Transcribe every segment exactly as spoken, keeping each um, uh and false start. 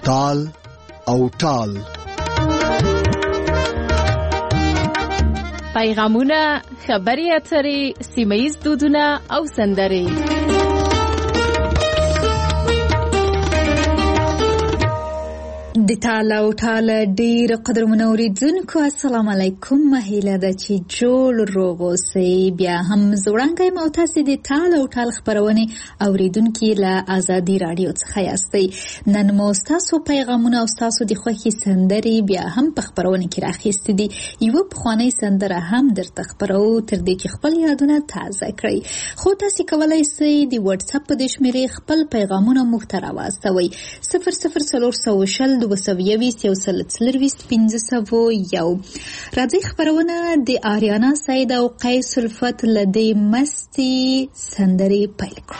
تال او ټال. پیغامونه، خبري اترې، سیمه‌ییز دودونه او سندرې. د ټال او ټال ډیر قدرمنو اوریدونکو السلام علیکم. مهیله ده چې جوړ روغ اوسئ. بیا هم زوړنګی مو تاسې د ټال او ټال خپرونې اوریدونکي له آزادي رادیو څخه یاستئ. نن مو ستاسو پیغامونه او ستاسو د خوښې سندرې بیا هم په خپرونه کې راخیستې دي. یوه پخوانۍ سندره هم درته خپرو تر دې چې خپل یادونه تازه کړئ. خو تاسې کولی شئ د واتس اپ په دې شمېرې خپل پیغامونه موږ ته راواستوئ. صفر صفر څلور سوه شل دوه سوه یویشت یو سل څلرویشت پنځه سوه یو. راځئ خپرونه د آریانا سعید او قیس الفت له دې مستې سندرې پیل کړو.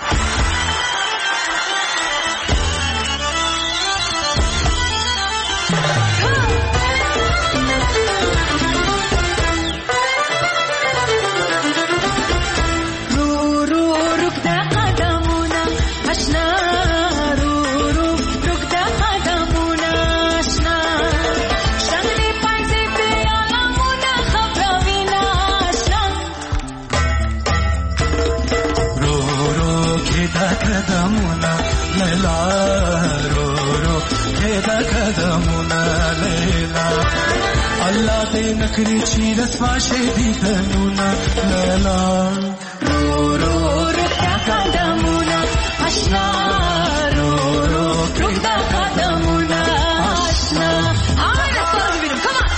الله دې نکړي چې رسوا شي دې تنونه لالا رو رو رکھتا قدمونه آشنا رو رو رکھتا قدمونه آشنا. آره رسوا ببینم کمان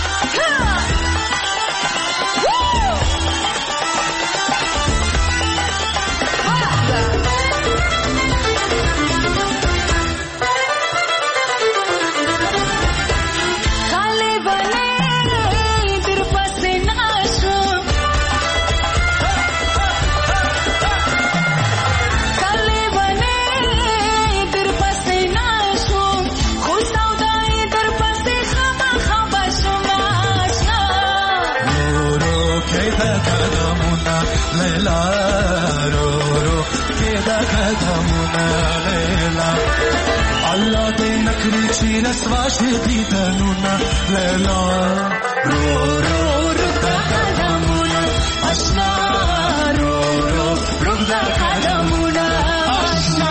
Allah de nakri chi raswa shidi tanuna lela ro ro rukta qadamuna ashna ro ro rukta qadamuna ashna.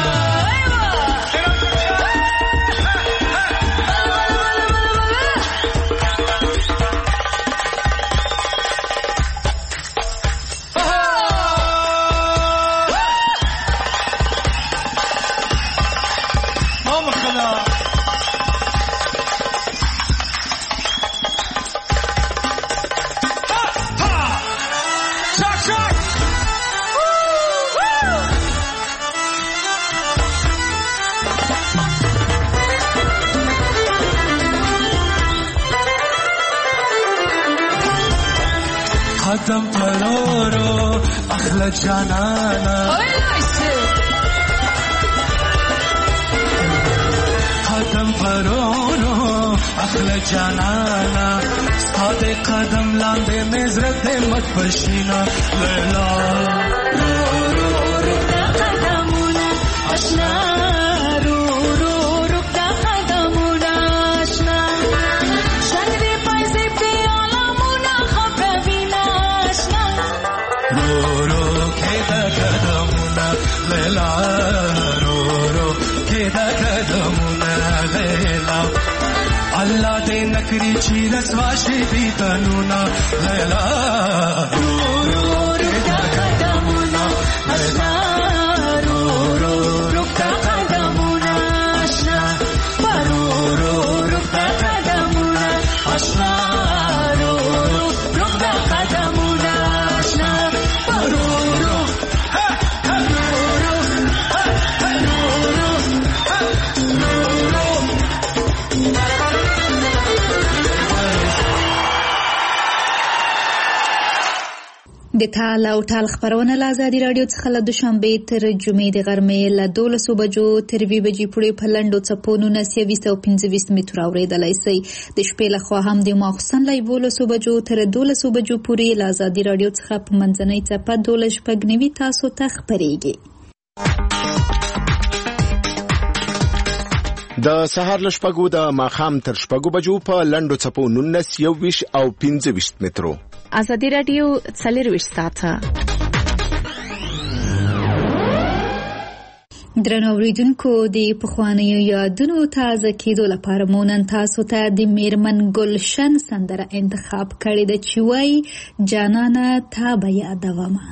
قدم پرورو اخلا جانانا قدم پرورو اخلا جانانا ساده قدم لانده مزرد مت بشینا لیلا رو رو رکتا قدمونا آشنا رو رو رکتا قدمونا آشنا شنگری پایزی پیالامونا خبروینا آشنا رو رو کیدا قدمونا لیلا رو رو کیدا قدمونا لیلا Allah de nakri chi raswa shidi tanuna lela ro ro rukta qadamuna ashna ro ro rukta qadamuna ashna ro ro rukta qadamuna ashna ro ro rukta qadamuna ashna ro ro د ټال او ټال خبرونه له آزادي رادیو څخه له دوشنبې تر جمعې د غرمې له دولسو بجو تر اووه بجې پورې په لنډو څپو نولس سوه او پنځه ویشت متره اورېدلی شئ. د شپې لخوا هم د ماخوستن له یولسو بجو تر دولسو بجو پورې له آزادي رادیو څخه په منځنۍ څپه دولس شپږ نوي تاسو ته خپرېږي. د سهار له شپږو د ماښام تر شپږو بجو په لنډو څپو نولس یوویشت او پنځه ویشت مترو. ازادي راډیو څلرویشت ساعته. درنو اوریدونکو، د پخوانیو یادونو تازه کېدو لپاره مو نن تاسو ته د میرمن ګلشن سندره انتخاب کړې ده چې وایي جانانه تا به یادومه.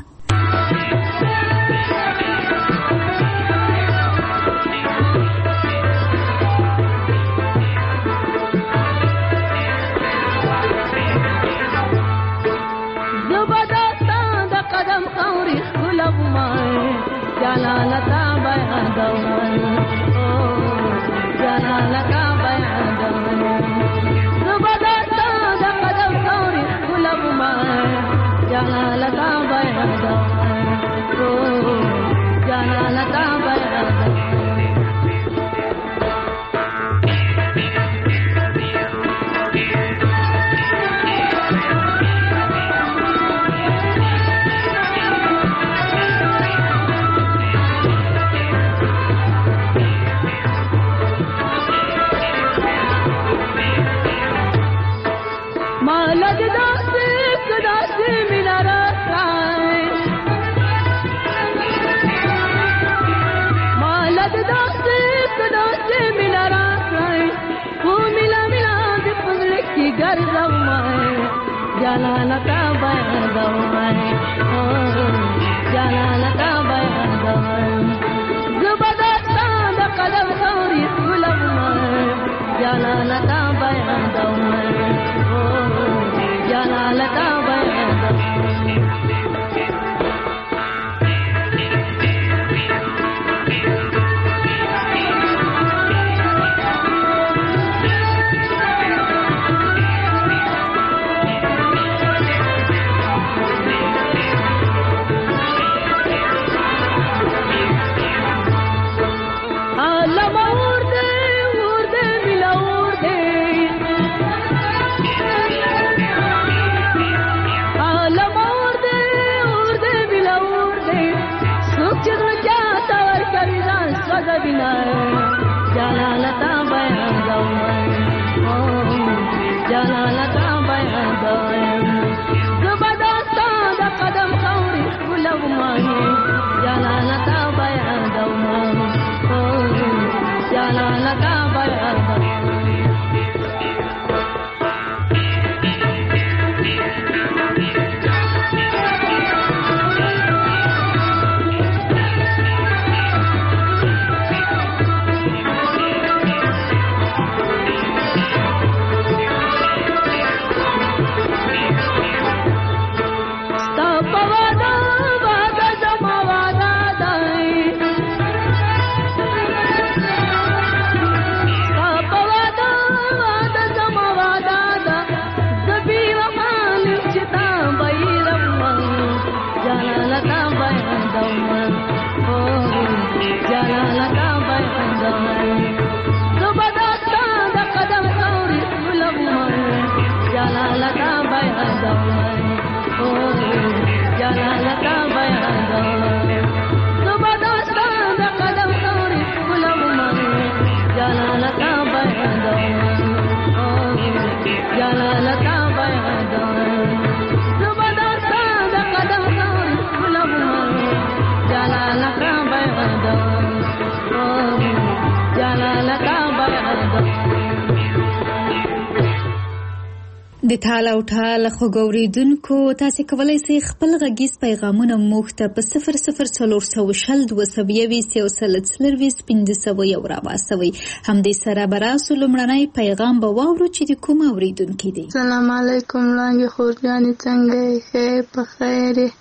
د ټال او ټال خوګوریدونکو تاسو کولای شئ خپل غږیز پیغامونه موږ ته په صفر صفر څلور سوه شل دوه سوه یوویشت یو سل څلرویشت پنځه سوه یو راوستوئ. همدې سره به راسو لومړنی پیغام به واورو چې د کوم اوریدونکي دی. سلام علیکم لاندې خورجانې څنګه یې؟ ښه په خیر یې؟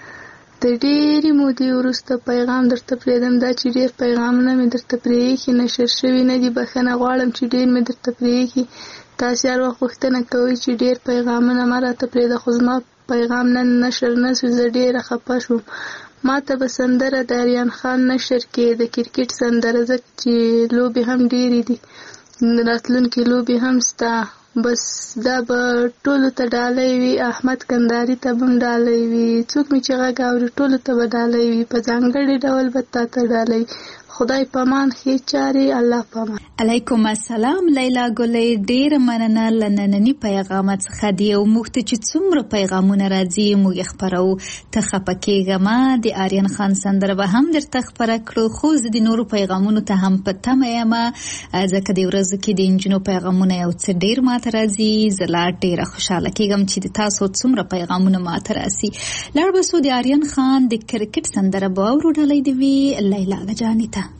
د ډېرې مودې وروسته پیغام درته پرېږدم. دا چې ډېر پیغامونه مې درته پرېښي نشر شوي نه دي، بښنه غواړم چې ډېر مې درته پرېښي. تاسې هر وخت پوښتنه کوئ چې ډېر پیغامونه ما راته پرېږده، خو زما پیغام نن نشر نه شو. زه ډېره خفه شوم. ما ته به سندره د اریان خان نشر کې د کرکټ سندره، ځکه چې لوبې هم ډېرې دي، راتلونکې لوبې هم سته. بس دا به ټولو ته ډالۍ وي، احمد کندهاري ته به هم ډالۍ وي، څوک مې چې غږ اوري ټولو ته به ډالۍ وي، په ځانګړي ډول به تا ته ډالۍ. خدای پامان ښې چارې الله پامان. علیکم السلام لیلا ګلې، ډېر مننه لنننی پیغامات څخه دی او موږ ته چې څومره پیغامونه راځي موږ خبرو ته خپکیږه. ما د آریان خان سندره به هم درته خبره کړو، خو زه د نورو پیغامونو ته هم په تمه یم ځکه د ورځو کې د انجونو پیغامونه یو څه ډېر ماته راځي. زه لا ډېره خوشحاله کېږم چې د تاسو څومره پیغامونه ماته راسي. لاړ به سو د آریان خان د کرکټ سندره به اورو ډالۍ دی وي لیلا جانې ته.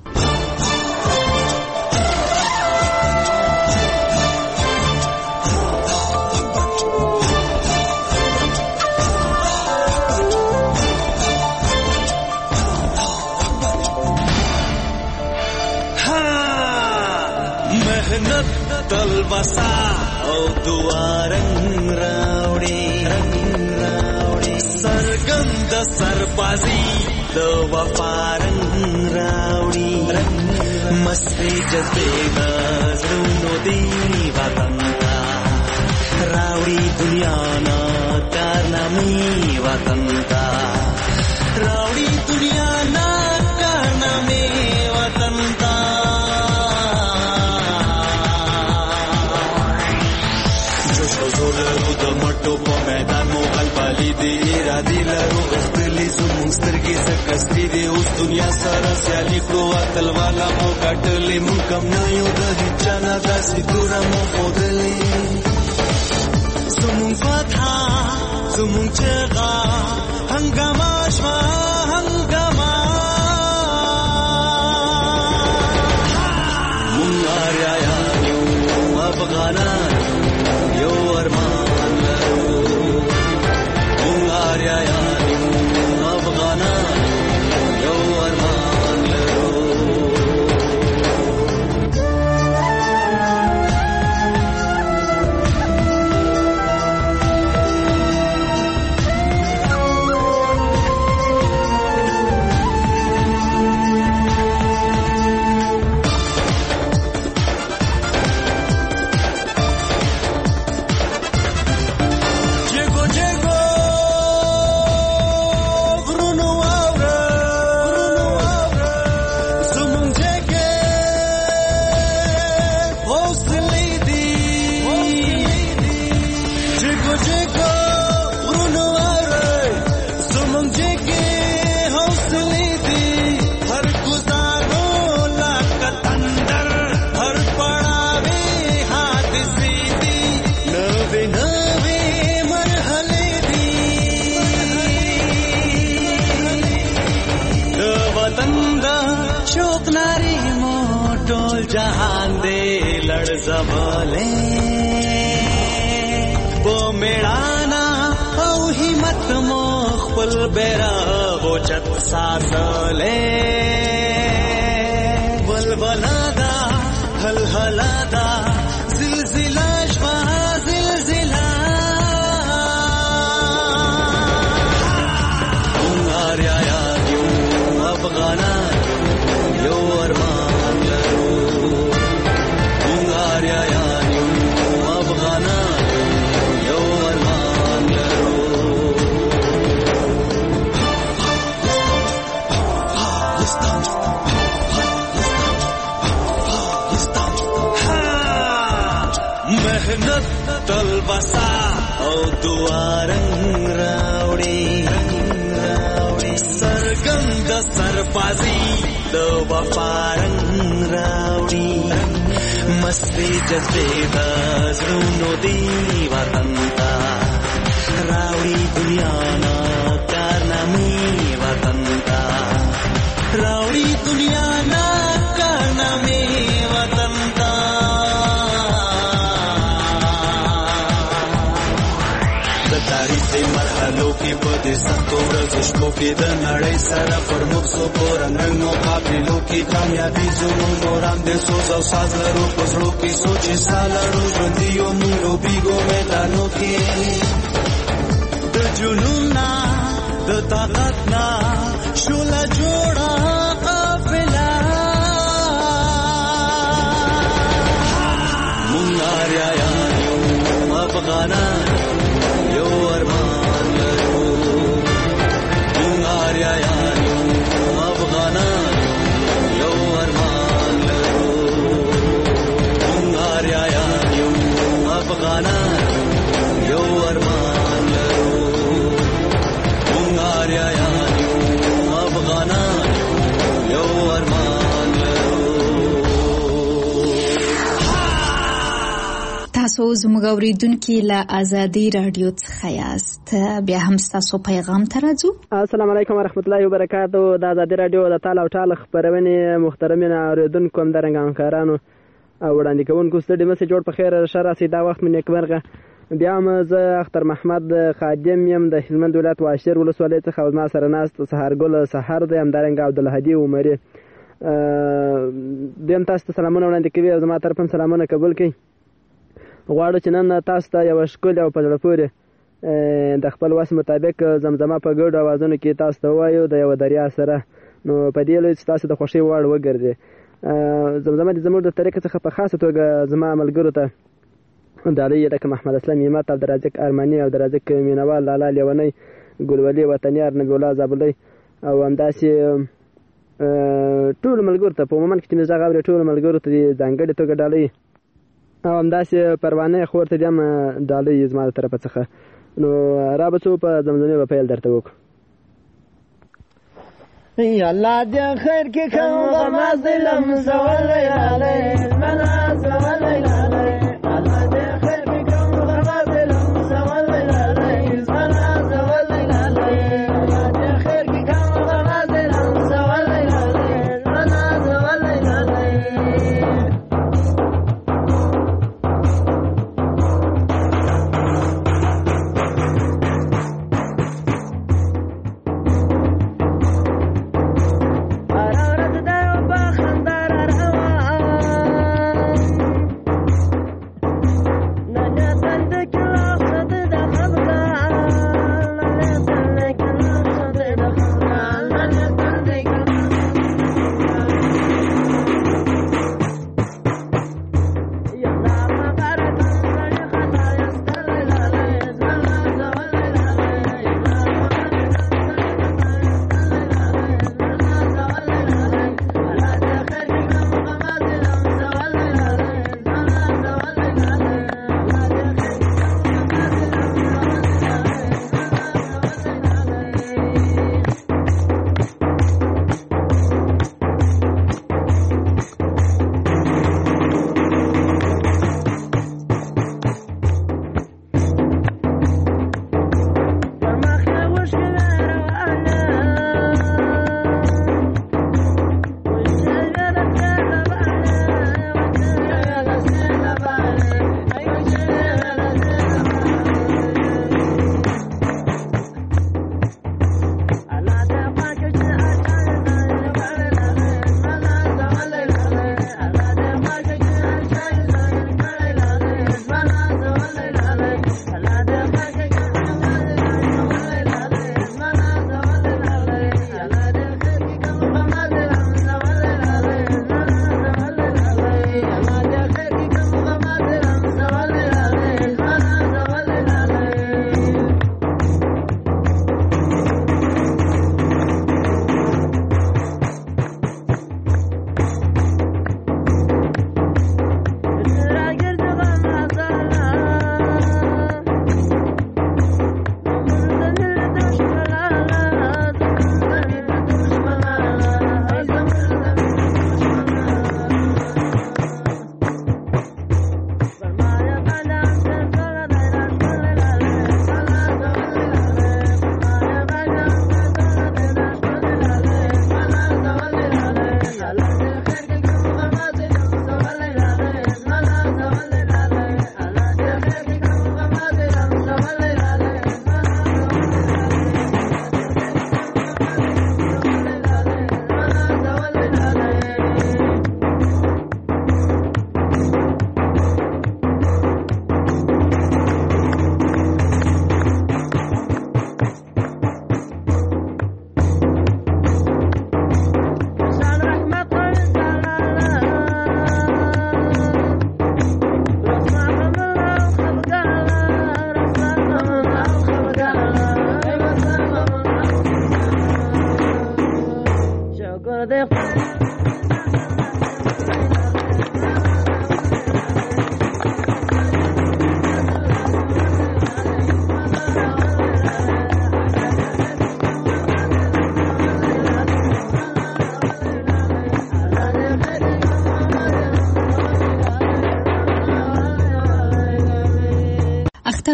تلوسا او دعا رنگ راوڑی رنگ راوڑی سرگند سربازی د وفا رنگ راوڑی رنگ مستی جذبے د زړونو دی وطن تا راوڑی دنیا نا کارنامې وطن تا راوڑی دنیا نا کارنامې وطن تا لرو د مټو په میدان مو غلبالي دی ارادي لرو اختلی زموږ سترګې زکستی دی اوس دنیا سره سیالي کړو اتل والا مو ګټلې مونږ کم نه یو د هیچا نه داسې توره مو ښودلې زموږ فتحه زموږ چغه هنګامه شوه هنګامه مونږ آریایان یو افغانان یو ارمان لرو مونږ آریایان یو افغانان یو ارمان لرو. जहान दे लड़ जबले वो मेड़ाना औ हिम्मत मो खपल बेरा वो चत सासले बलबलादा हलहलादा जिलजिला शवा जिलजिला आर्या यू अफगाना यो अरमान लरू मेहनत तलवसा औ दुआ रंग रावड़ी रावड़ी सरगंद सरबाजी द वफा रंग रावड़ी मस्ती जज्बे द ज़रूनो दी वतन ता रावड़ी दुनिया ना कारनामी वतन ता रावड़ी दुनिया ना कारनामी वतन ता तारीखे मरहलों की बदे सख्तों रज़ुश्कों की दनाड़े सारा फरमुख सो पोरंग रंगों काबिलों की कामयाबी जुनून नोराम दे सोज़ाव साज़लरों पसड़ों की सोची सालरों बंदियों मुंगों बीगों मैदानों की द जुनून ना द ताकत ना शोला जोड़ा काफिला मुंगारिया यानियों अफगाना यो अरमान लरू मुंगारिया यानियों अफगाना यो تاسو زموږ اوریدونکي له ازادي رادیو څخه یاست. بیا هم تاسو پیغام ته راځو. السلام علیکم ورحمت الله وبرکاتو. د ازادي رادیو د تاله او ټاله خبرونه محترمین اوریدونکو هم درنګ همکارانو او وړاندې کوونکو ستړي مسه جوړ په خیر شر راسي دا وخت مې نیکمرغه. بیا هم زه اختر محمد خادم یم د هلمند ولایت واشر ولسوالۍ څخه او ما سره ناست سهارګل سحر دی همدارنګه عبدالهادي عمري دیم تاسو ته سلامونه وړاندې کوي او زما طرف هم سلامونه قبول کړئ. غواړو چې نن تاسو ته یوه ښکلې او په زړه پورې د خپل وس مطابق زمزمه په ګډو اوازونو کې تاسو ته ووایو د یوه دریا سره. نو په دې لوی چې تاسو د خوښۍ وړ وګرځي. زمزمه دې زموږ د طریقې څخه په خاصه توګه زما ملګرو ته ډالۍ لکه محمد اسلام همت عبدالرازق ارماني او عبدالرازق مینوال لالا لیونی ګلولي وطنیار نبی الله زابلي او همداسې ټولو ملګرو ته په مومن کې چې مې زغ اوري ټولو ملګرو ته د ځانګړې توګه ډالۍ او همداسې پروانه خور ته دې هم ډالۍ زما د طرفه څخه. نو را به څو په زمزمې به پیل درته وکړو. الله دې خیر کې کوم غماز لم زولې علي منا زولې علي الله دې خیر کې کوم غماز لم زولې علي منا زولې علي الله دې خیر کې کوم غماز لم زولې علي منا زولې علي.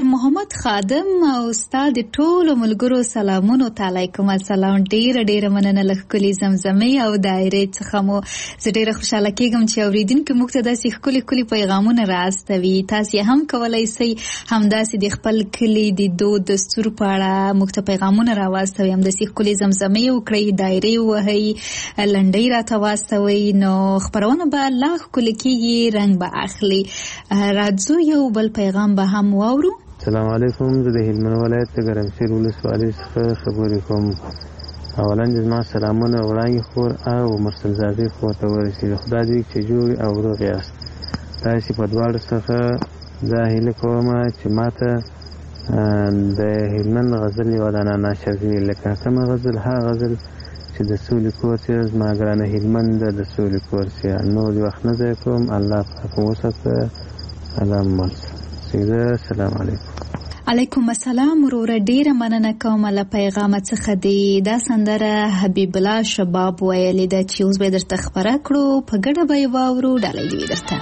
محمد خادم او استاد ټولو ملګرو سلامونو تعالیکم السلام. ډیر ډیر مننه لکلی زمزمې او دایره څخه مو زه ډیره خوشاله کېږم چې اوریدونکو موږ ته داسې ښکلي ښکلي پیغامونه راستوي. تاسو هم کولی شئ همداسې د خپل کلي د دود دستور په اړه موږ ته پیغامونه راواستوي، همداسې ښکلي زمزمې وکړئ، دایرې ووهئ، لنډۍ راته واستوئ، نو خپرونه به لا ښکلې کېږي، رنګ به اخلي. راځو یو بل پیغام به هم واورو. السلام علیکم، زه د هلمند ولایت د ګرمسیر ولسوالۍ څخه خبرې کوم. اولا د زما سلامونه وړاندې خور او مرسلزادې خور ته ورسېږي. خدای دې چې جوړ او روغ یاست. تاسې په دواړو څخه زه هیله کوم چې ما ته د هلمند غزل یوه دانه نشر کړي، لکه کومه غزل؟ هغه غزل چې د سولې کور چې زما ګرانه هلمند د سولې کور چې نور وخت نه ضایع کوم. الله پاک مو وساته. سلام مرسل. سلام علیکم. علیکم السلام وروره، ډیره مننه کوم له پیغام څخه دی. دا سندره حبیب الله شباب ویلې ده چې اوس به درته خبره کړو، په ګډه به یې واورو. ډالۍ دې وي درته.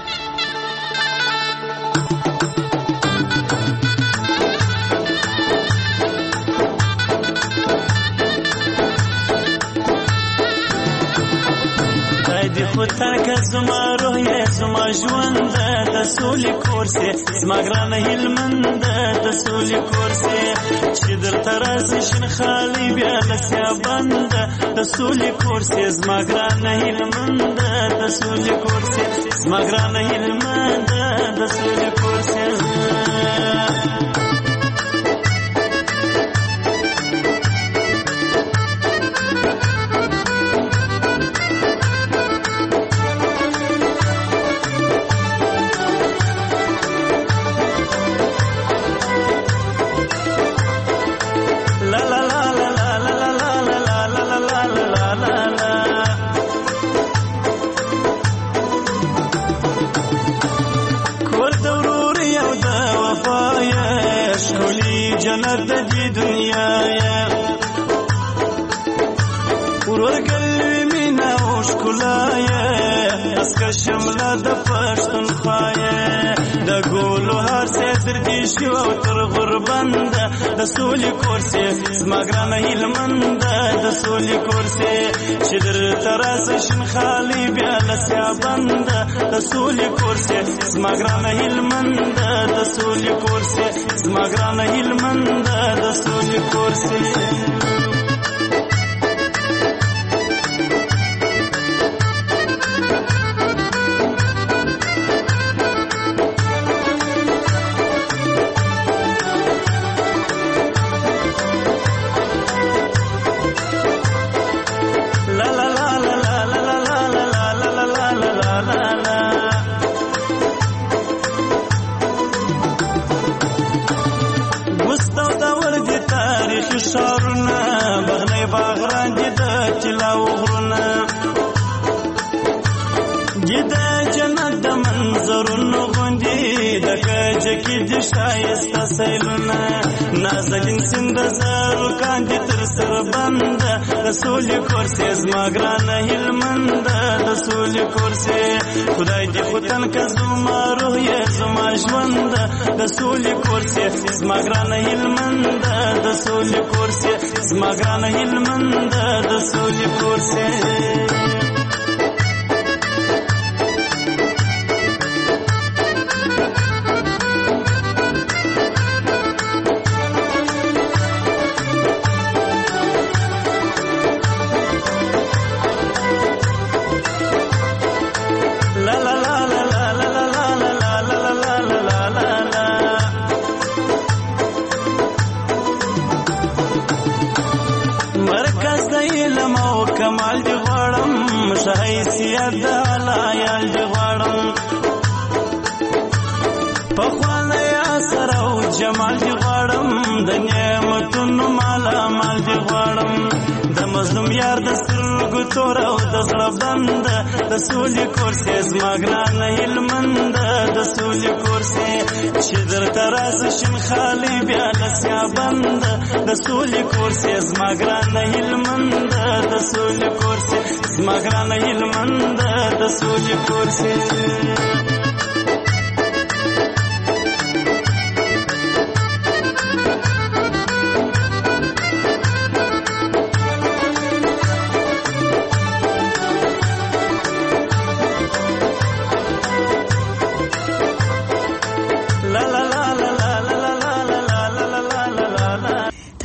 خو ترکه زما روح یې زما ژوند د سولې کور سې، زما ګرانه هلمند د سولې کور سې، چې درته راسي شین خالي بیا له سیابند د سولې کور سې، زما ګرانه هلمند د سولې کور سې، زما ګرانه هلمند د سولې کور سې. جنت دی دنیا یا ورور قلبی مینا او شکلا یا اسکا شملا د پښتونخوا یا د ګولو هر څه تر دې شو او تر غربند د سولې کور سې، زما ګرانه هلمند د سولې کور سې، چې در تراس شین خالي بیا له سیابند د سولې کور سې، زما ګرانه هلمند د سولې کور سې، زما ګرانه هلمند د سولې کور سې. شارونه بغنی باغران جدا چلاو غرونه جدا جنت د منظرونو غوندي د کجکی د شایسته سیلونه نازلین سند زارو کاندي تر سر بند د سولې کور سې، زما ګرانه هلمند د سولې کور سې، خدای دې ختن که زما روح یې زما ژوند د سولې کور سې، زما ګرانه هلمند د سولې کور سې، زما ګرانه هلمند د سولې کور سې. کمال دی غواړم شایسیت د علایال دی غواړم پخوانه یا سره او جمال دی غواړم د نعمتونو مالا مال دی غواړم د مظلوم یار د سترګو تور او د زړه بند د سولې کور سې، زما ګرانه هلمند د سولې کور سې، چې درته راسي شین خالي بیا له سیابند د سولې کور سې، زما ګرانه هلمند د سولې کور سې، زما ګرانه هلمند د سولې کور سې.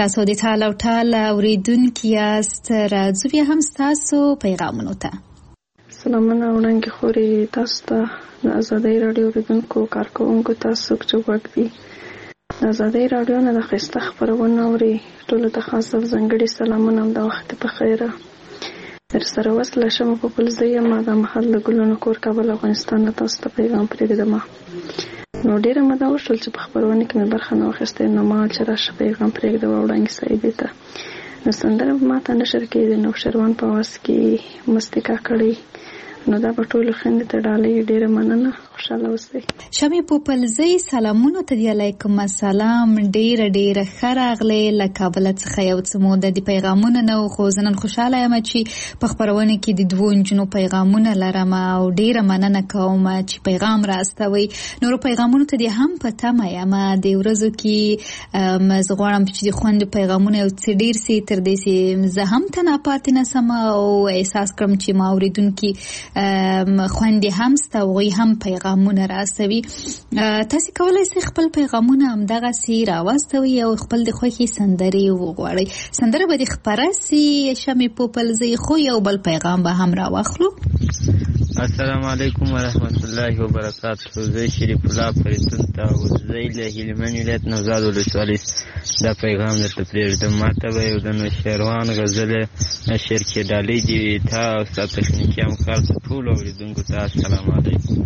تاسو د ټال او ټال اوریدونکي یاست. راځو بیا هم ستاسو پیغامونو ته. سلامونه وړاندې خوري تاسو ته د ازادۍ راډیو اوریدونکو کارکوونکو تاسو چې وګ دي د ازادۍ راډیو نه د ښایسته خپرونه اوري ټولو ته خاص او ځانګړي سلامونه د وخت په خیره در سره وصله شم په پلزۍ ما د محل ګلونو کور کابل افغانستان له تاسو ته پیغام پرېږدم. نو ډیره مده وشول چې په خپرونه کې مې برخه نه واخیستې نو ما چې راشه پیغام پرېږدم وړاندې صاحبې ته نو سندره ما ته نشر کېږي نو شروان په واس کې مستیکا کړی نو دا په ټولو خویندو ته ډالۍ ډېره مننه. خوشحاله اوسئ. شمې پوپلزۍ سلامونو ته دی. علیکم السلام. ډېره ډېره ښه راغلې له کابله څخه یو څه موده د پیغامونه نه و خو زه نن خوشحاله یم چې په خپرونه کې د دوو نجونو پیغامونه لرم او ډېره مننه کوم چې پیغام راستوئ. نورو پیغامونو ته دې هم په تمه یم. د ورځو کې زه غواړم چې د خویندو پیغامونه یو څه ډېر سي تر دې چې زه هم تنها پاتې نه سم او احساس کړم چې ما اورېدونکي خویندې هم سته هغوی هم پیغامونه راستوي. تاسې کولی شئ خپل پیغامونه همدغسې راواستوئ او خپل د خوښې سندرې وغواړئ. سندره به دې خپره سي شمې پوپلزۍ خو یو بل پیغام به هم راواخلو. السلام علیکم ورحمت الله وبرکاته. زه شریف الله فریدون تاوزی له هلمند ولایت نوزاد ولسوالۍ دا پیغام درته پرېږدم. ما ته به یو د نوشیروان غزل نشر کې ډالۍ دي تا او ستا تخنیکي همکار ته ټولو اورېدونکو ته السلام علیکم.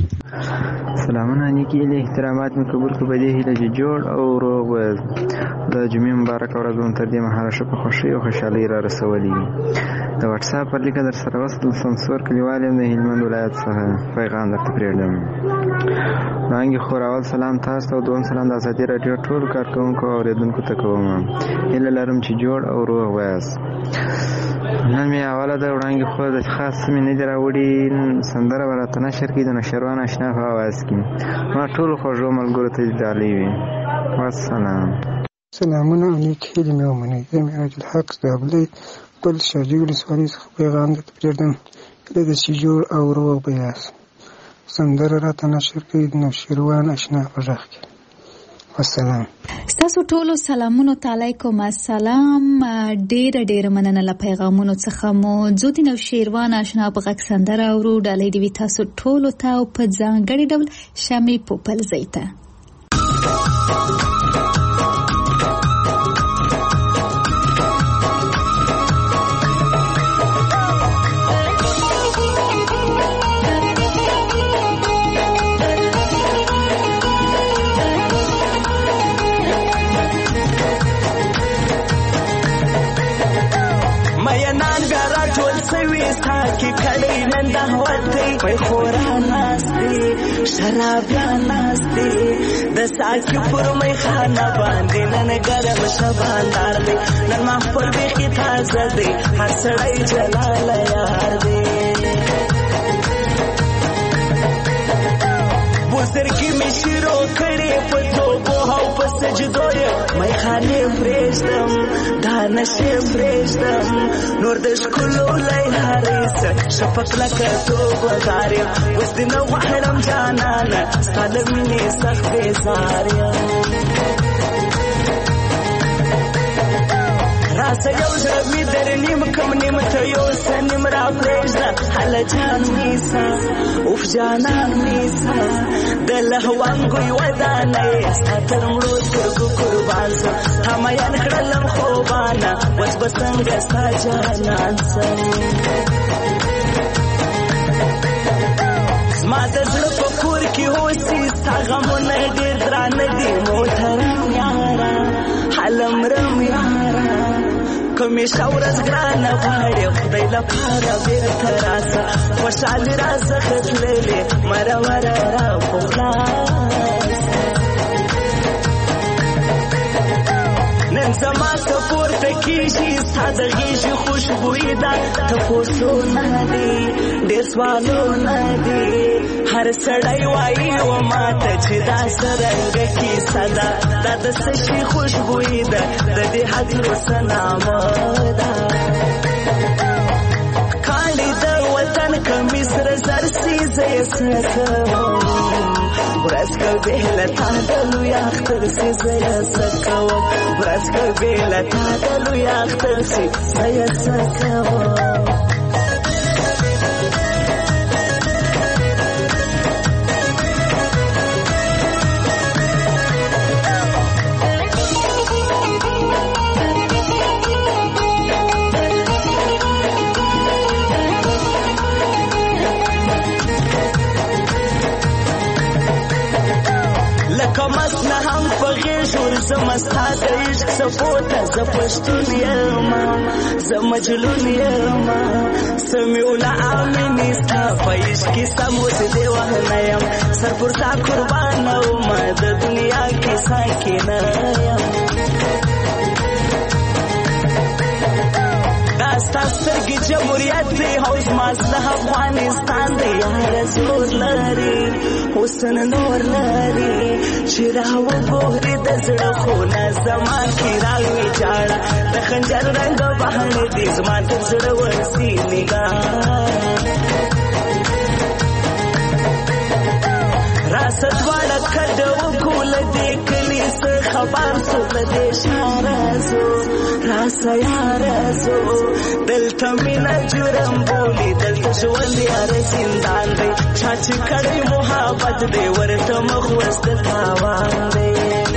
سلامونه نیکي هیلې احترامات مې قبول کړو په دې هیله چې جوړ او روغ ویل. د جمعې مبارکه ورځ مو تر دې مهاله ښه په خوښۍ او خوشحالۍ را رسولي وي. د واټساپ پر لیکه در سره وصل سمسور کلیوال یم د هلمند ولایت څخه پیغام درته پرېږدم. وړاندې خور اول سلام تاسو ته او دویم سلام د ازادي راډیو ټولو کارکوونکو او اورېدونکو ته کوم. هیله لرم چې جوړ او روغ ویاست. نن مې اوله د وړاندې خور د خاص مې نه دي راوړي سندره به راته نشر کړي د نوشیروان اشنا په اواز کې. ما ټولو خوږو ملګرو ته ډالۍ وي. والسلام. سلامونه او نیک هیلې مې ومنئ. زه معراج الحق زابلۍ بل شاجوی ولسوالۍ څخه پیغام درته پرېږدم. هیله ده چې جوړ او روغ به یاست. سندره راته نشر کړي د نوشیروان اشنا په غږ کې. والسلام. ستاسو ټولو سلامونو ته علیکم السلام. ډېره ډېره مننه له پیغامونو څخه مو ځو د نوشیروان اشنا په غږ سندره اورو. ډالۍ دې وي تاسو ټولو ته او په ځانګړي ډول شمې پوپلزۍ ته. پای خورا ناستی شرابیا ناستی د ساکی پر می خانه باندې نن ګرم شباندار دی نن ما پر بیخی تازه دی هر سړی جلال یار دی بزرگی می شروع کړي په توبو او په سجدو یې می خانه پرېږدم دا نشه پرېږدم نور د ښکلو لیهارې څه شفق لکه توبهدار یم اوس دې نه غواړم جانانه ستا له مینې سخت بېزار یم راسه یو زړه مې در نیم کم نیم ته یوسه نیم را پرېږده هله جان نیسه اوف جانان نیسه د لهوانګوی ودانه یې ستا تر مړو سترګو قربان سم تا میان کړلم خوبانه اوس به څنګه ستا جانان سم زما د زړه په کور کې اوسي ستا غمونه ډېر درانه دي محترم یاره هلمرم یاره کمیشه ورځ ګرانه غواړې خدای لپاره بېرته راسه خوشحالي راڅخه تللې مرمره را په خلاصه نن زما ته پورته کېږي ستا د غېږې خوشبویي ده تپوسونه دي ډېر سوالونه دي هر سړی وایي و ماته چې دا څرنګه کیسه ده دا د څه شي خوشبویي ده د دې هجرو څه نامه ده کاڼي د وطن کمیس زر زر سي زه یې څه کوم ورځ کوي له تا د لوی اختر سي زیا سکوا ورځ کوي له تا د لوی اختر سي زیا سکوا کمسنا هم فغیش ورزم استاد عشق سپوتا زپشتون یما زمجلون یما سمیولا آمینی ستا فایش کی سموس دیوه نیم سر پرسا قربان اوما د دنیا کی ساکی نیم داستا سترگی جمهوریت دی حوز مازده افغانستان دی یار زور لاری حسن نور لاری چراو گوری د زړه خونه زمان کی راوی جاړه د خنجر رنگ بهانه دې زما د زړه ورسی نگاه راست واړه کډو کول دې کلی څه خبر څه دې شارازو راسا یارازو دلته مینا جرم بولی دلته ژوند یار زندان دی چا چې کړی محبت دی ورته مخ وست تاوان دی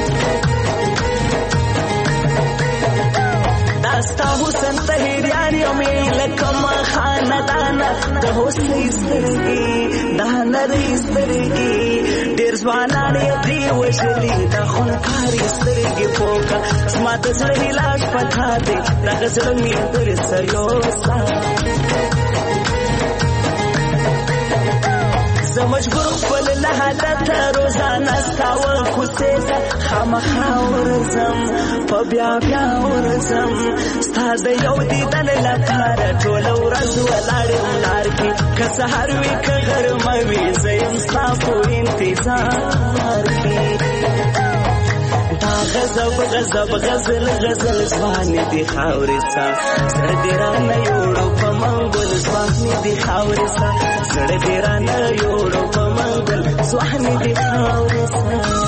داستا حسن طهیریان یومی لکم خاندانا د حسن سترګي د هنر سترګي ډېر ځوانان یې دی وژلي د خونکاري سترګي پوکا زما د زړه هیلاس پتا دی دغه زړه مې در سیوسا زه مجبور خپل له حالته روزانه ستا ورکوڅې ته خامخا ورځم په بیا بیا ورځم ستا د یو دیدن لپاره ټوله ورځ ولاړ یم لار کې که سهار وي که غرمه وي زه یم ستا په انتظار کې دا غضب غضب غزل غزل ځوانې دي خاورې سا زړه دې رانه یوړو په منګل ځوانې دي خاورې سا زړه دې رانه یوړو په منګل ځوانې دي خاورې سا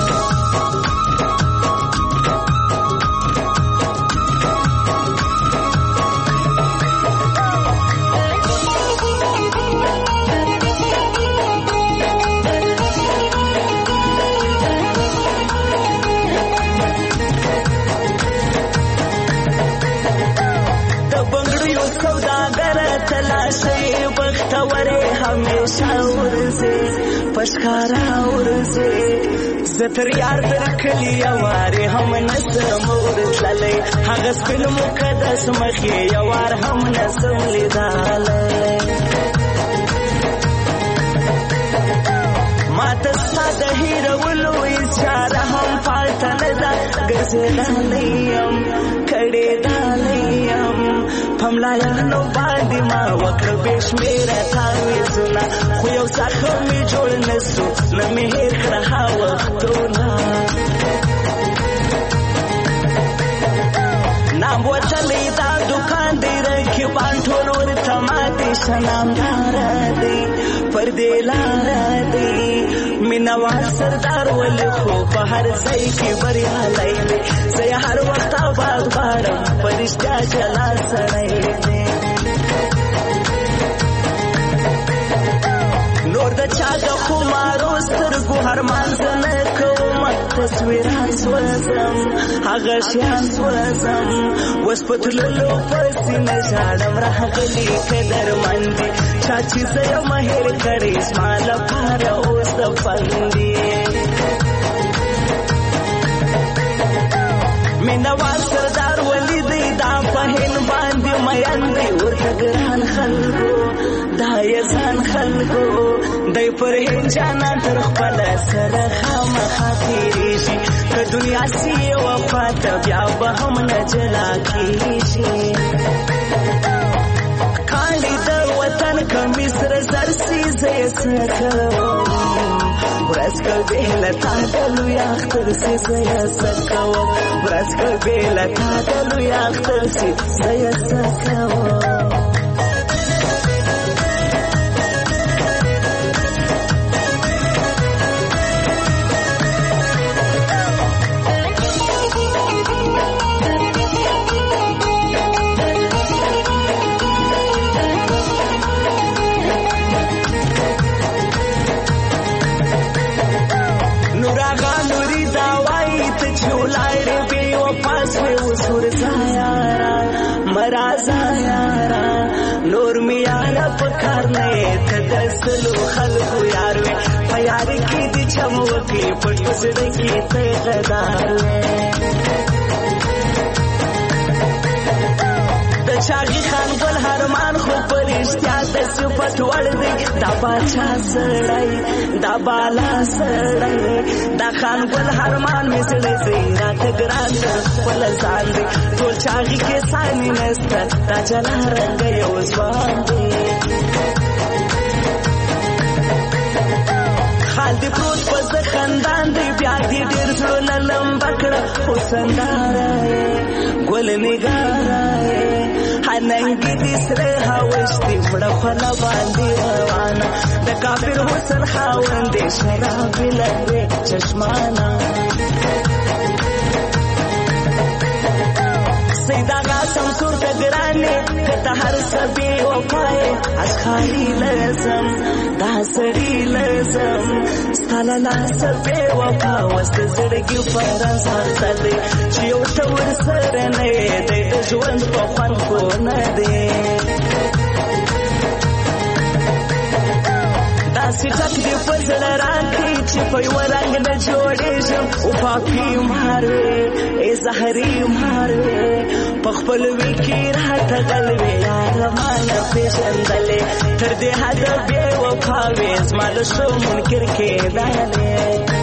همیشه ورځي پښکارا ورځي زه تر یار تر کلی یوارې هم نسم ورتللی هغه سپین مقدس مخې یوار هم نسم لیدلی ما ته ستا د هېرولو اشاره هم پالته نه ده ګرځېدلی یم کړېدلی یم پملایانو باندې ما وکړه بې شمېره تاویزونه خو یو ساښه مې جوړ نه سو نه مې هېر کړه ها وختونه نام وتلی دا دوکان دی رقیبان ټول ورته ماتې شه نامداره دی پر دې لاره دی مینه وال سردار ولې خو په هر ځای کې بریالی دی زه یې هر وخت آباد غواړم په رښتیا جلا سړی دی نور د چا د خمارو سترګو هرمان زه نه کوم تصویران سوځم هغه شیان سوځم اوس په تللو پسې نه ژاړم راغلي قدرمن دي چا چې زه یم هېر کړې زما لپاره اوس د فندي مینه وال سردار ولی دی دا په هند باندې مین دی ورته ګران خلکو دا یې ځان خلکو دی پر هند جانا تر خپله سره خامخا تېرېږي که دنیا سي وفاته بیا به هم نه جلا کېږي کاڼي د وطن کمیس رزر سي زه یې څه کوم ورځ کوي له تا د لوی اختر سي زه یې څه کوم ورځ کوي له تا د لوی اختر سي زه یې څه کوم سلو خلکو یار وې په یار کې دې چم وکړې پټ په زړه کې ته غدار وې د چاغي خان ګل هرمان خو پر اشتیا د صفت وړ دی دا باچا سړی دا بالا سړی دا خان ګل هرمان مې سړی دی راته ګران خپل ځان دی ټول چاغي کې ساني نسته دا جلا رنګ یو ځوان دی خال دی پروت په زه خندان دی بیا دې ډېر زړونه لمبه کړه حسنداره ګل نګاره هننګي دې سره هاوشتي مړه خوله باندې روانه د کافر حسن خاوندې شرابې لرې چشمانه سیدا قاسم سور ته ګرانې که ته هر څه بې وفایې اشخاري لازم دا سړي لازم ستا له لاسه بې وفا اوس د زړګي فرض هرڅه دی چې یو ته ورسره نه یې دی د ژوند په خوند خو نه دی داسې ټک دې په زړه راکړي چې په یوه رنګ نه جوړېږم وفاقي مهار وې ای زهري مهار وې په خپل وي کې راته غل وې یاره ما نه پېژندلې تر دې حده بې وفا وې زما له شو منکر کېدلې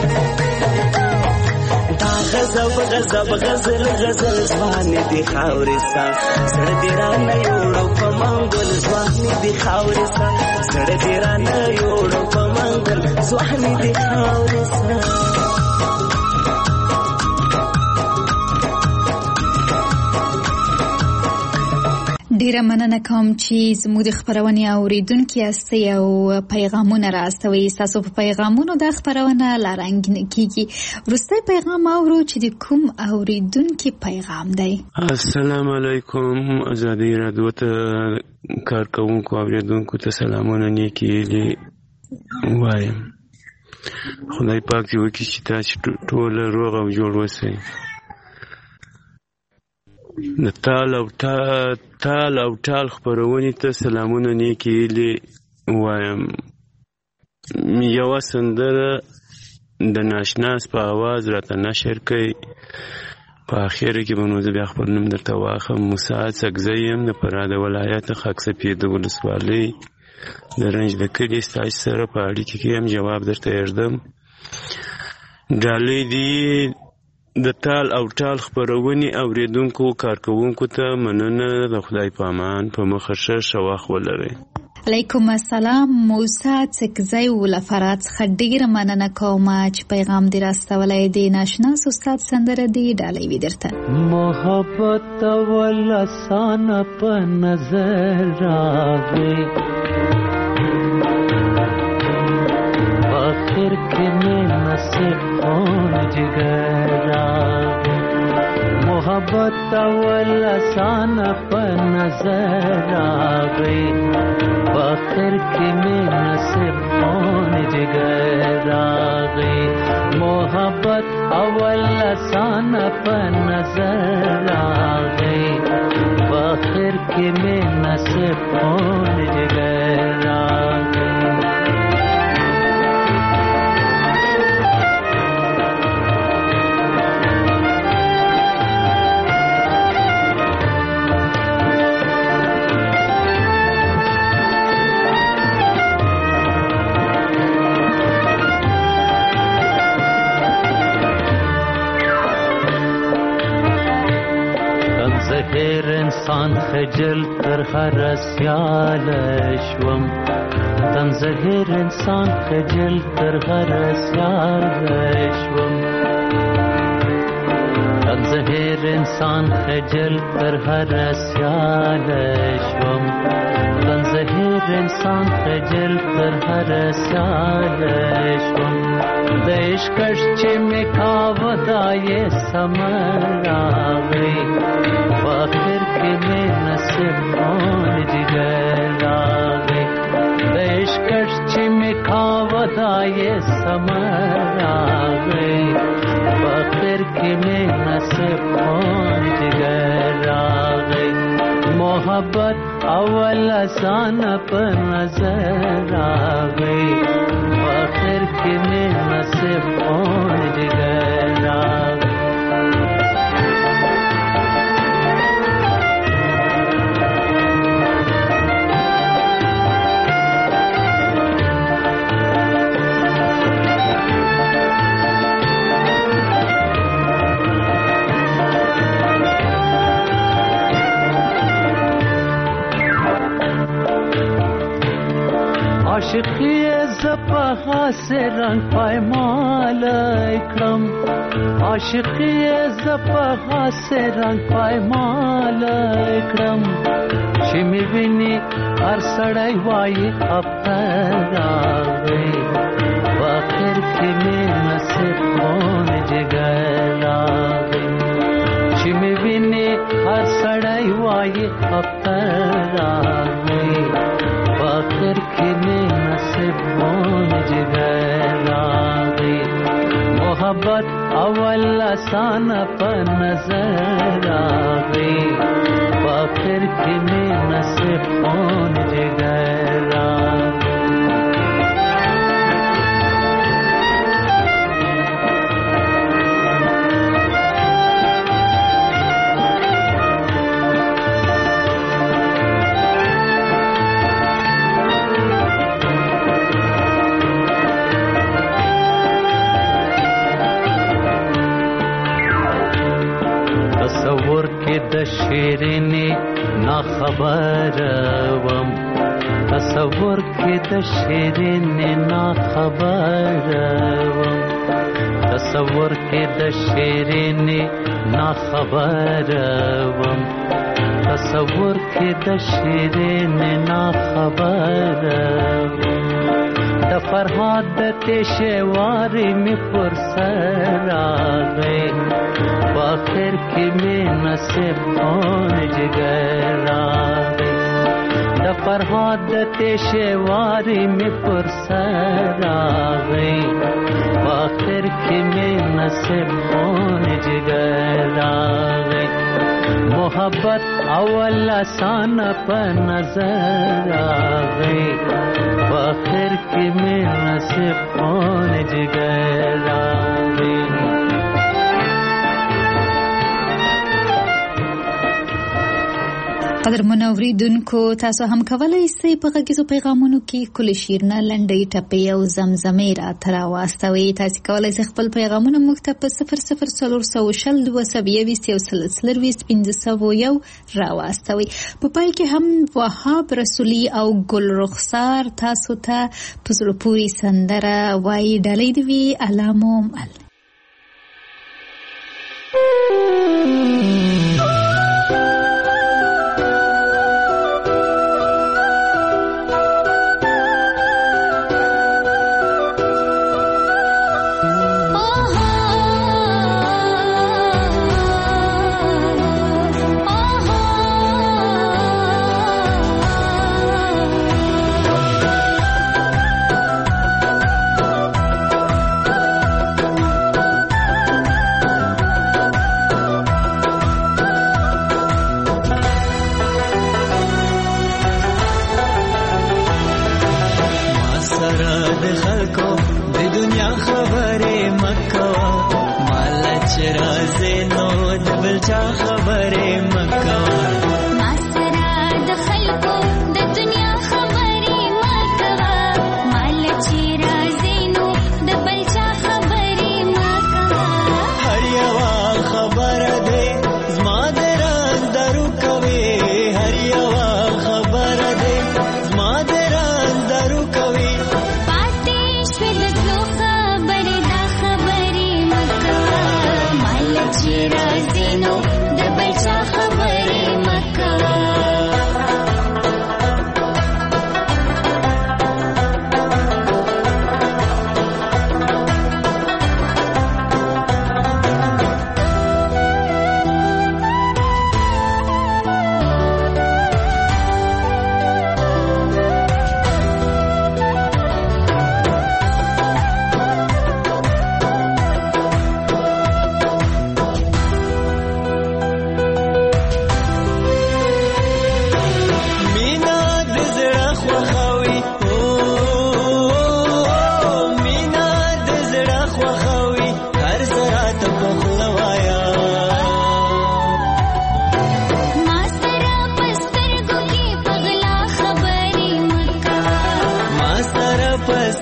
دا غضب غضب غزل غزل ځوانې دي خاورې ستا زړه دې رانه یوړو په منګل ځوانې دي خاورې ستا زړه دې رانه یوړو په منګل ځوانې دي خاورې ستا ډیره مننه کوم چې زموږ د خبرونې اوریدونکي یاستئ او پیغامونه راستوئ. ستاسو په پیغامونو دا خبرونه لا رنګینه کیږي. وروستی پیغام اورو چې د کوم اوریدونکي پیغام دی. السلام علیکم. ازادي راډیو ته کارکوونکو اوریدونکو ته سلامونه نیکې وایم. خدای پاک دې وکړي چې تاسو ټول روغ او جوړ اوسئ. د تال او تال او ټال خپرونې ته سلامونه نیکې هیلې وایم. یوه سندره د ناشناس په اواز راته نشر کوي. په اخره کې به نو زه بیا خپل نوم درته واخلم. موسی سکزی یم د فراه د ولایت خاک سپید ولسوالۍ د رنج د کلي ستاسو سره په اړیکه کې یم. جواب درته یردم. ډالۍ دي د تال او ټال خپرونې اوریدونکو کارکوونکو ته مننه. د خدای په امان په مخه ښه ښه وخت ولرئ. علیکم السلام. موسی سکزی له فراه څخه ډېره مننه کوم چې پیغام دې راستولی دی. ناشناس استاد سندره دې ډالۍ وي درته. محبت ولسانه په نظر راغی آخر کې مې نصیب خون جگر راغی. محبت ولسانه په نظر راغی آخر کې مې نصیب خون جگر راغی. محبت ولسانه په نظر راغی آخر کې مې نصیب خون جگر راغی. زهر انسان خجل تر هر سیاله شوم. تن زهر انسان خجل تر هر سیاله شوم. تن زهر انسان خجل تر هر سیاله شوم. تن زهر انسان خجل تر هر سیاله شوم. د عشقش چې مې کاوه دا یې سمر راغی آخر کې مې نصیب خون جگر راغی. د عشقش چې مې کاوه دا یې سمر راغی آخر کې مې نصیب خون جگر راغی. मोहब्बत अव्वल आसान पर नजर आ गई आखिर के में नसीब पहुंच गया आशिकी ज़पहा से रंग पायमाल इकरम आशिकी ज़पहा से रंग पायमाल इकरम शिमी बिनी हर सड़ाई वाई अफ्तर आ गई आखिर की में नसीब पहुंच गया शिमी बिनी हर सड़ाई वाई अफ्तर आ गई आखिर की में नसीब पहुंच गया मोहब्बत अव्वल आसान पर नजर आ गई आखिर की में नसीब पहुंच गया तसव्वुर के दशेरने ना खबर वम तसव्वुर के दशेरने ना खबर वम तसव्वुर के दशेरने ना खबर वम तसव्वुर के दशेरने ना खबर दफरहाद तेशवारी में पुरसर आ गए आखिर की में नसीब पहुंच गया दफरहाद तेशवारी में पुरसर आ गई आखिर की में नसीब पहुंच गया मोहब्बत अव्वल आसान पर नजर आ गई आखिर की में नसीब पहुंच गया قدر منوریدونکو تاسو هم کولای شئ په غږیزو پیغامونو کې کلی شیرونه لنډۍ ټپې او زمزمې راته راواستوئ. تاسو کولای شئ خپل پیغامونه موږ ته په صفر صفر څلور سوه شل دوه سوه یوویشت یو سل څلرویشت پنځه سوه یو راواستوئ. په پای کې هم وهاب رسولي او ګل رخسار تاسو ته په زړه پورې سندره وایي ډالۍ دې وي علامو مل. Let's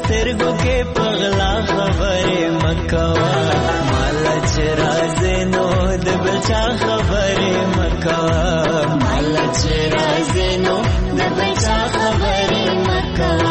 سترګو کې پغلا خبرې مکوا مال چې راز نو د بچا خبرې مکوا مال چې راز نو د بچا خبرې مکوا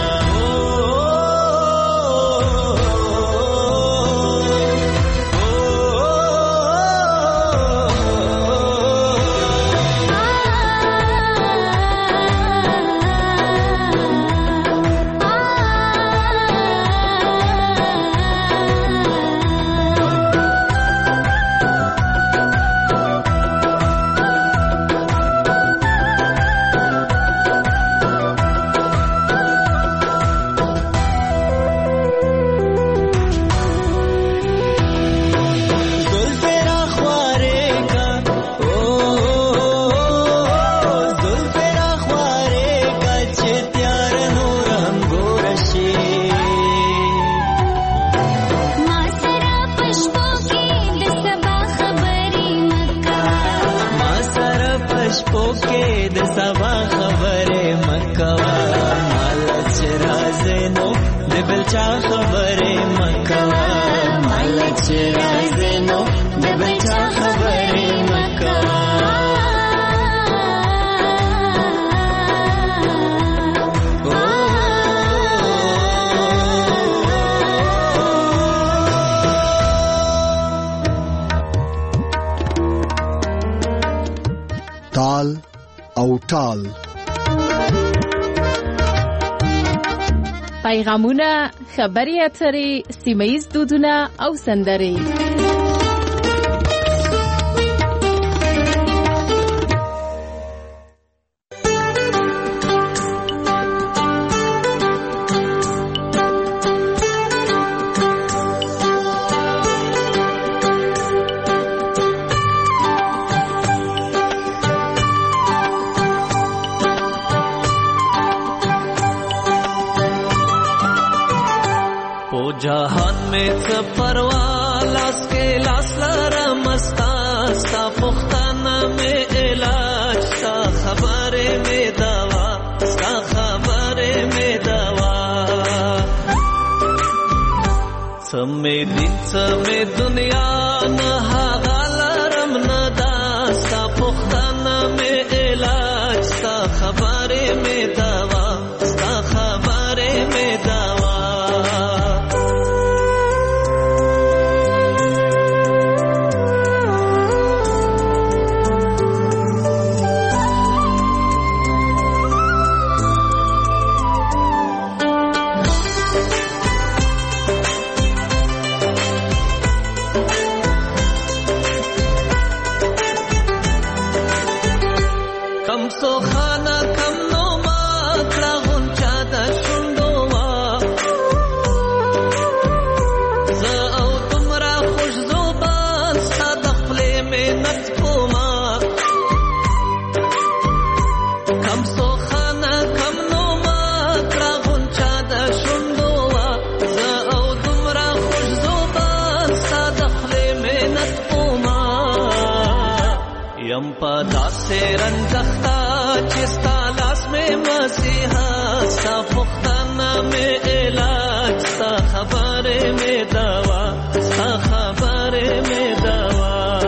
تال او ټال پیغامونه، خبري اترې، سیمه ییز دودونه او سندرې. जहान में सफरवा लास के लास लारा मस्ता सा पुख्ताना में इलाज सा खबरे में दवा सा खबरे में दवा समय दिन समय दुनिया न हागालरम नदा सा पुख्ताना में इलाज सा खबरे में दवा सा खबरे में दवा से रंजख्ता चिस्ता लास में मसीहा सा पुख्ताना में इलाज सा खबरे में दवा सा खबरे में दवा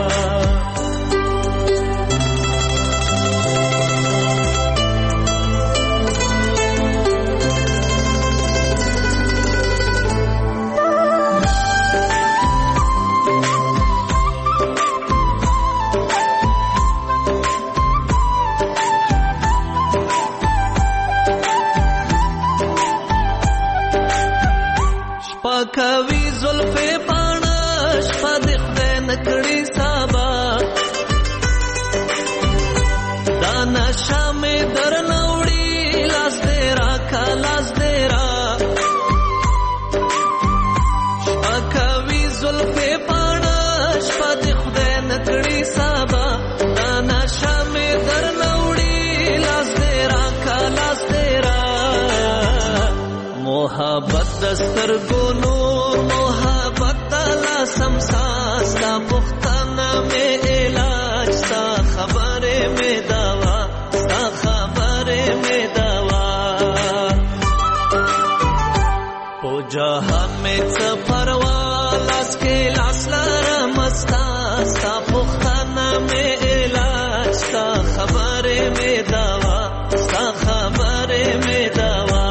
کوي زلفې پاڼه شپه د خدای نکړي سابا دا نشه مې درنه وړي لاس دې راکه لاس دې را شپه کوي زلفې پاڼه شپه د خدای نکړي سابا دا نشه مې درنه وړي لاس دې راکه لاس دې را محبت دستر گونو محبت دلا سمسا ستا پختانا میں علاج ستا خبرے میں دوا ستا خبرے میں دوا په جهان مې څه پروا لاس کې لاس لرم ستا ستا پوښتنه مې علاج ستا خبرې مې دوا ستا خبرې مې دوا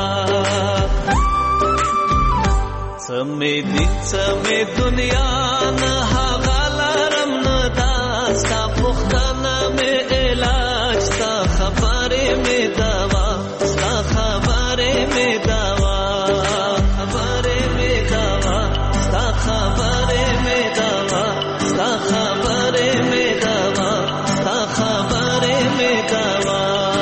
څه مې دین څه مې دنیا نه هغه لرم نه دا ستا پوښتنه مې علاج ستا خبرې مې دوا ستا خبرې مې دوا خبرې مې دوا ستا خبرې مې دوا ستا خبرې مې دوا ستا خبرې مې دوا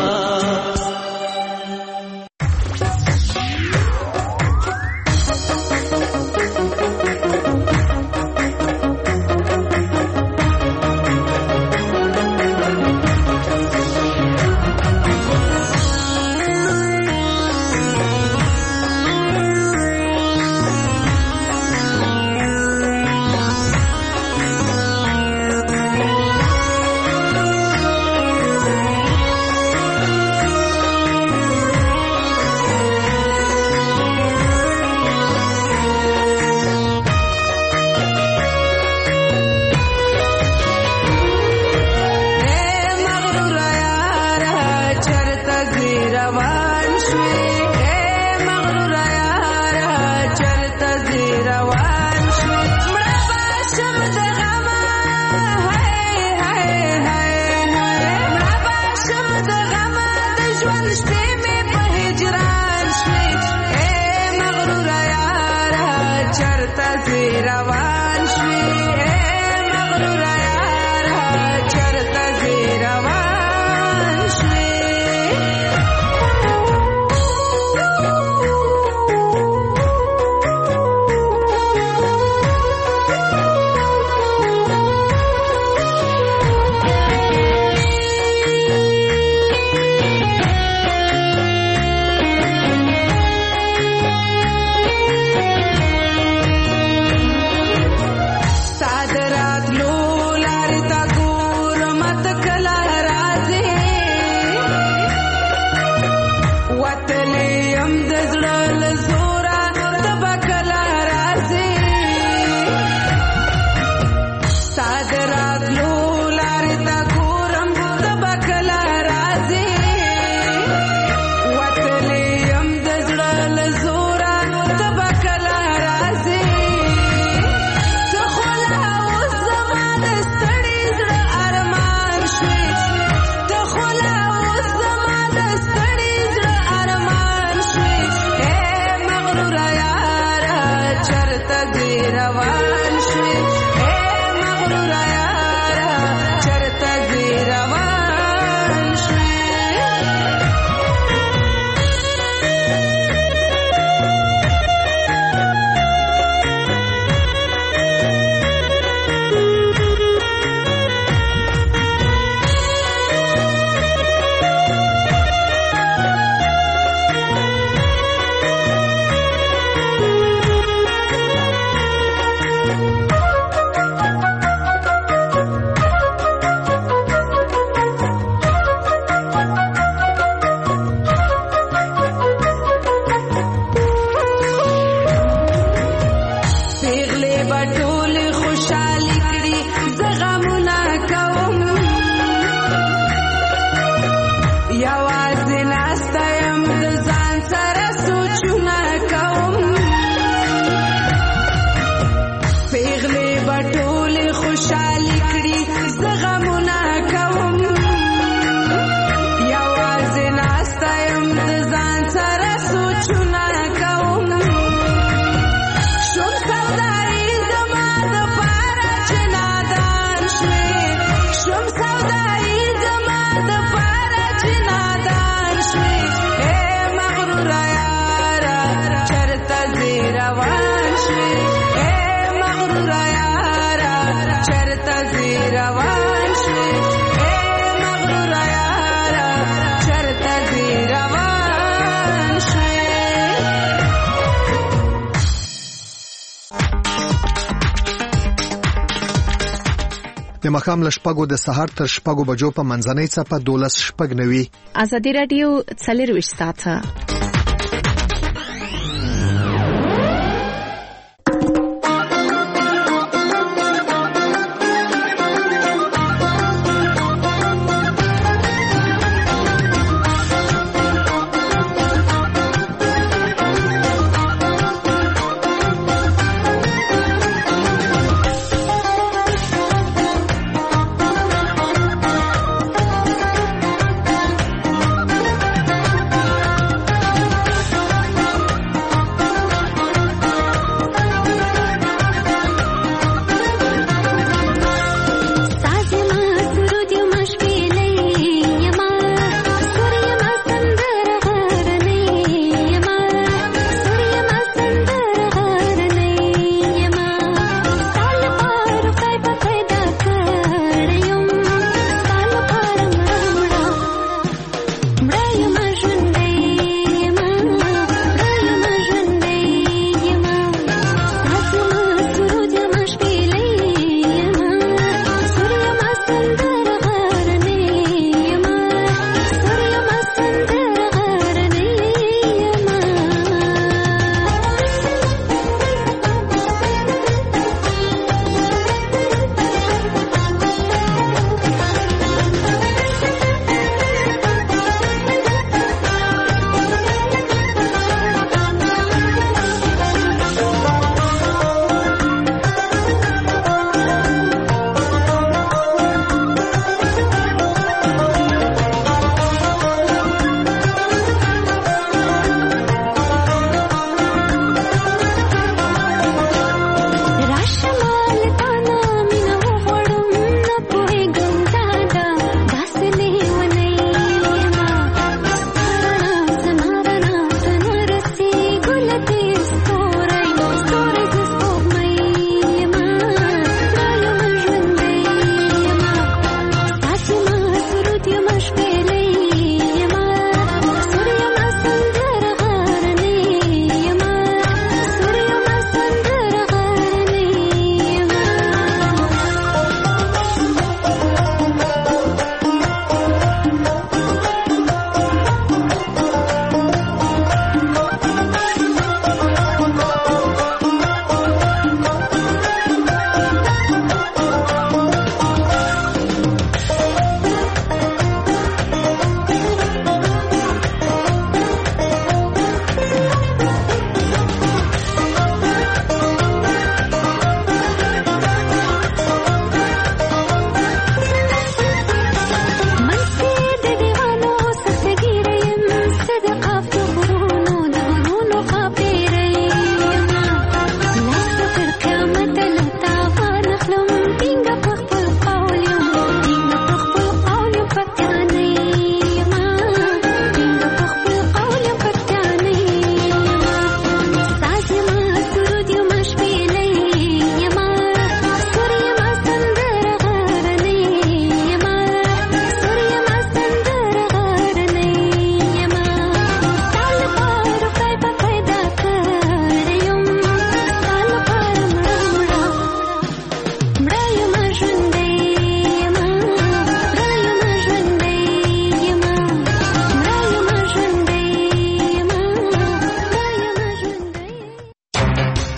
د ماښام له شپږو د سهار تر شپږو بجو په منځنۍ څپه دولس شپږ نوي ازادي راډیو څلرویشت ساعته